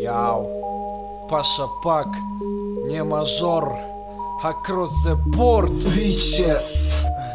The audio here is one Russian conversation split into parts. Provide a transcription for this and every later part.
Яу, Паша Пак, не мажор, across the board, bitches.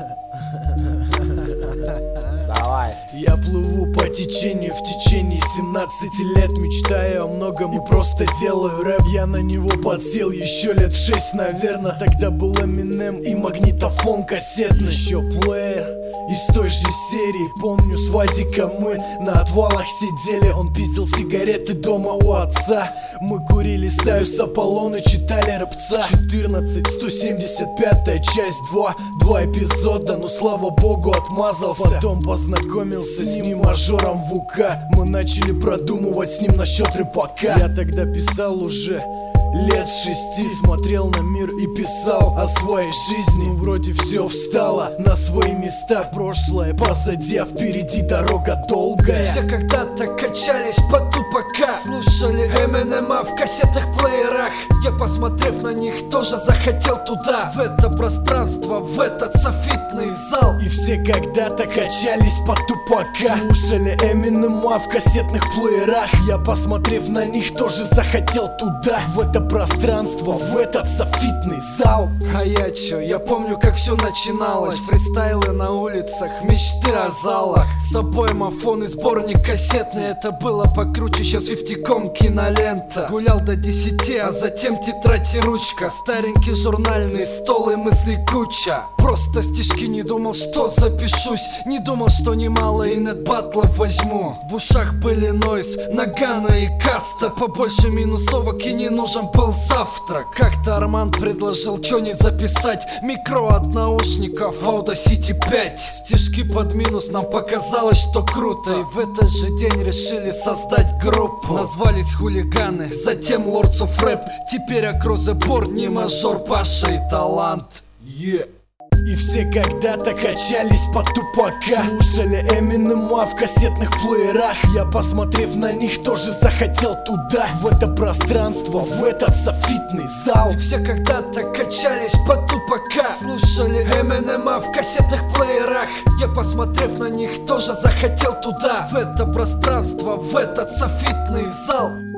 Давай. Я плыву по течению в течение 17 лет, мечтаю о многом и просто делаю рэп. Я на него подсел еще лет в 6, наверное. Тогда был Eminem и магнитофон кассетный. Еще плеер из той же серии. Помню, с Вадиком мы на отвалах сидели. Он пиздил сигареты дома у отца. Мы курили Союз Аполлон и читали рэпца. 14, 175 часть 2. 2 эпизода, но слава богу отмазался. Потом познакомился с ним мажором в УК. Мы начали продумывать с ним насчет рэпака. Я тогда писал уже лет с 6, смотрел на мир и писал о своей жизни. Ну вроде все встало на свои места. Прошлое позади, а впереди дорога долгая. Все когда-то качались по Тупака, слушали Эминема в кассетных плеерах. Я, посмотрев на них, тоже захотел туда, в это пространство, в этот софитный зал. И все когда-то качались по Тупака, слушали Эминема в кассетных плеерах. Я, посмотрев на них, тоже захотел туда, в это пространство, в этот софитный зал. А я чё, я помню, как все начиналось. Фристайлы на улицах, мечты о залах. С собой мафон и сборник кассетный. Это было покруче, чем с Вифтиком кинолента. Гулял до 10, а затем тетрадь и ручка. Старенький журнальный стол и мысли куча. Просто стишки, не думал, что запишусь. Не думал, что немало и нет-батлов возьму. В ушах были нойз, Нагана и Каста. Побольше минусовок и не нужен был завтрак. Как-то Арман предложил что-нибудь записать. Микро от наушников Audacity 5. Стишки под минус, нам показалось, что круто. И в этот же день решили создать группу. Назвались хулиганы, затем Lords of Rap. Теперь across the board, не мажор, Паша и талант. И все когда-то качались по Тупака, слушали Эминема в кассетных плеерах. Я, посмотрев на них, тоже захотел туда, в это пространство, в этот софитный зал. И все когда-то качались по Тупака, слушали Эминема в кассетных плеерах. Я, посмотрев на них, тоже захотел туда, в это пространство, в этот софитный зал.